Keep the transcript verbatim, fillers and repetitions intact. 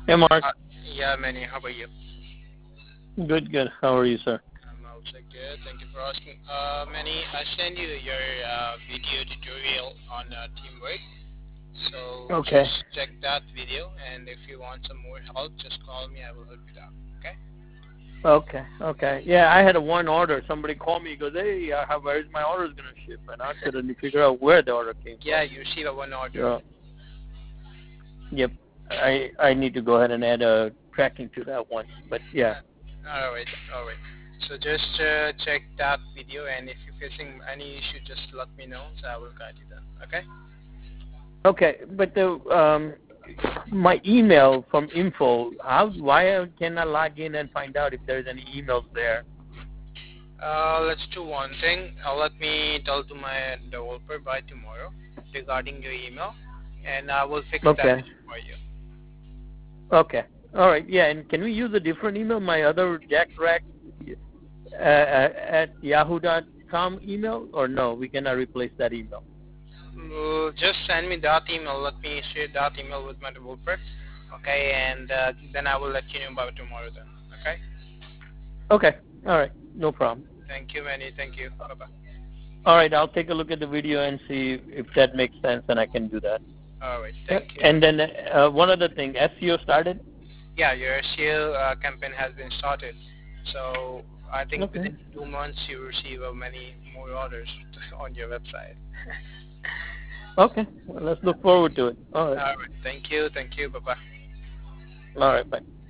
Hey, Mark. Uh, yeah, Manny, how about you? Good, good. How are you, sir? I'm also good. Thank you for asking. Uh, Manny, I sent you your uh, video tutorial on uh, teamwork. So Okay. just check that video, and if you want some more help, just call me. I will help you out. Okay? Okay. Okay. Yeah, I had a one order. Somebody called me. He goes, "Hey, uh, how, where's my orders gonna ship?" And I couldn't figure out where the order came Yeah, from. you receive a one order. So, yep. I I need to go ahead and add a tracking to that one. But yeah. Uh, all right, all right. So just uh, check that video, and if you're facing any issue, just let me know, so I will guide you then. Okay? Okay. But the um my email from info. How? Why can I log in and find out if there's any emails there? Uh, let's do one thing. Uh, let me tell to my developer by tomorrow regarding your email, and I will fix that Okay. issue for you. Okay. All right. Yeah. And can we use a different email? My other Jack Rack uh, uh, at yahoo dot com email, or no? We cannot replace that email. Uh, just send me that email. Let me share that email with my developer. Okay, and uh, then I will let you know by tomorrow then. Okay. Okay. All right. No problem. Thank you, Manny. Thank you. Bye bye. All right. I'll take a look at the video and see if that makes sense, and I can do that. All right. Uh, Thank you. And then uh, one other thing, S E O started. Yeah, your S E O uh, campaign has been started. So I think Okay. within two months you will receive uh, many more orders on your website. Okay. Well, let's look forward to it. All right. All right. Thank you. Thank you. Bye bye. All right. Bye.